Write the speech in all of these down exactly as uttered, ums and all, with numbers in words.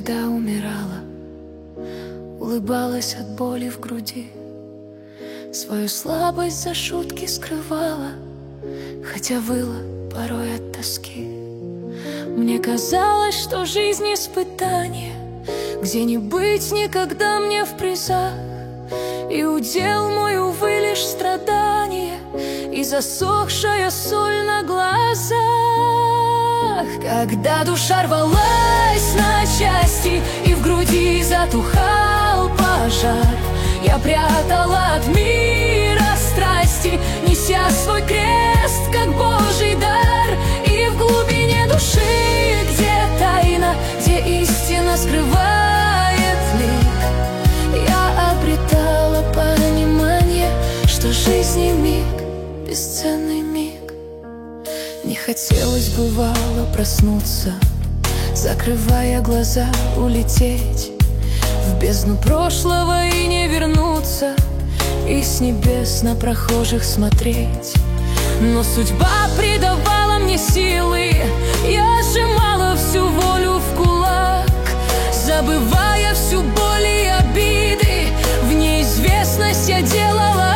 когда умирала, улыбалась от боли в груди, свою слабость за шутки скрывала, хотя выла порой от тоски. Мне казалось, что жизнь испытание, где не быть никогда мне в призах, и удел мой, увы, лишь страдание и засохшая соль на глазах. Когда душа рвалась на части и в груди затухал пожар, я прятала от мира страсти, неся свой крест, как Божий дар. И в глубине души, где тайна, где истина скрывает лик, я обретала понимание, что жизни миг, бесценный миг. Не хотелось, бывало, проснуться, закрывая глаза, улететь в бездну прошлого и не вернуться, и с небес на прохожих смотреть. Но судьба придавала мне силы, я сжимала всю волю в кулак, забывая всю боль и обиды, в неизвестность я делала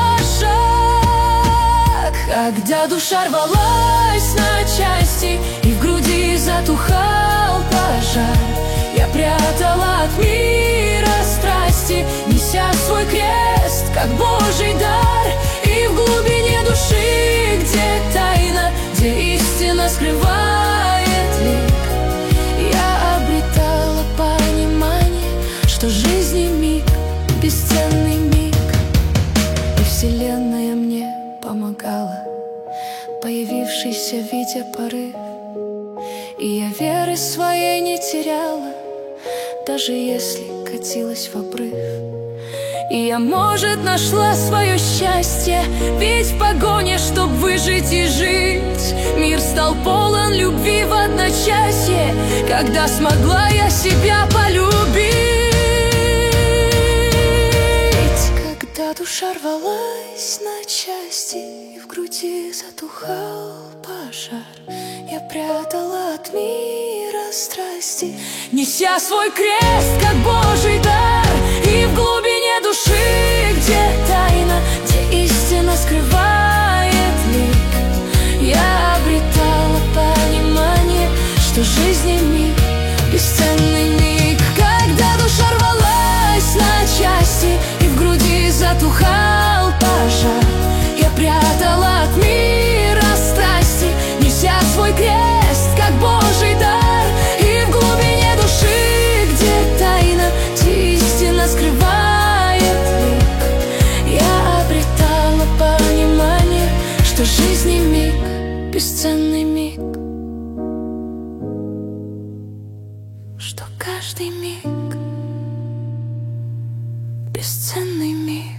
шаг. Когда душа рвалась на части и в груди затухал пожар, я прятала от мира страсти, неся свой крест, как Божий дар. И в глубине души, где тайна, где истина скрывает лик, я обретала понимание, что жизни миг, бесценный миг. И вселенная мне помогала, появившийся в виде порыв, и я веры своей не теряла, даже если катилась в обрыв. И я, может, нашла свое счастье, ведь в погоне, чтоб выжить и жить, мир стал полон любви в одночасье, когда смогла я себя полюбить. Когда душа рвалась на части и в груди затухал пожар, я прятала от мира страсти, неся свой крест, как Божий дар. И в глубине души, где тайна, где истина скрывает лик, я обретала понимание, что жизни миг, бесценный миг. Когда душа рвалась на части и в груди затухал пожар, я прятала от мира страсти, неся свой крест, как Божий дар. И в глубине души, где тайна, где истина скрывает лик, я обретала понимание, что жизни миг, бесценный миг, что каждый миг, бесценный миг.